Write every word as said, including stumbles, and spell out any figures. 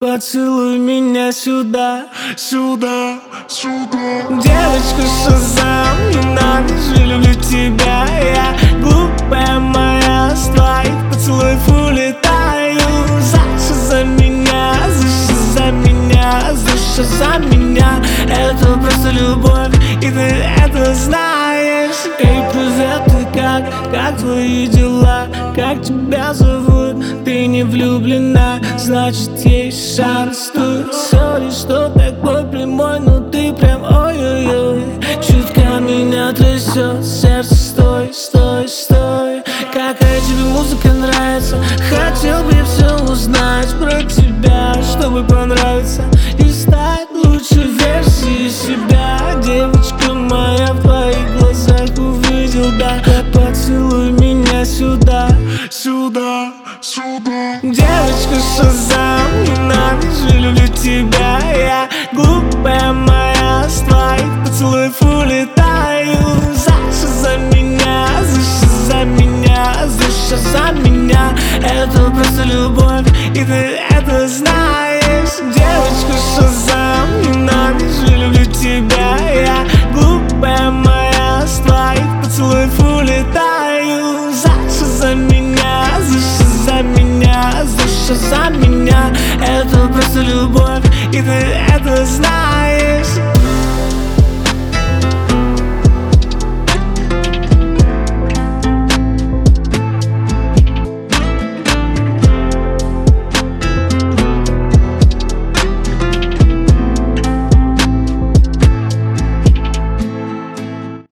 Поцелуй меня сюда, Сюда, сюда. девочка Шазам, ненавижу, люблю тебя. Я глупая моя, с твоих поцелуев улетаю. За что за меня, за что за меня, за что за меня? Это просто любовь, и ты это знаешь. Эй, привет, ты как, как твои дела? Как тебя зовут? Ты не влюблена, значит есть шанс тут. Сори, что такой прямой, но ты прям ой-ой-ой. Чутка меня трясет, сердце стой, стой, стой. Какая тебе музыка нравится? Хотел бы я все узнать про тебя, чтобы понравиться и стать лучшей версией себя. Девочка моя, в твоих глазах увидел, да. Поцелуй меня сюда, Сюда, сюда. девочка Шазам, ненавижу, люблю тебя. Я глупая моя, с твоих поцелуев улетаю. За что за меня, за что за меня, за что за меня? Это просто любовь, и ты это знаешь. Девочка Шазам, ненавижу, люблю тебя. Я глупая моя, с твоих поцелуев улетаю. За что за меня, за что за меня, за что за меня? Это просто любовь, и ты это знаешь.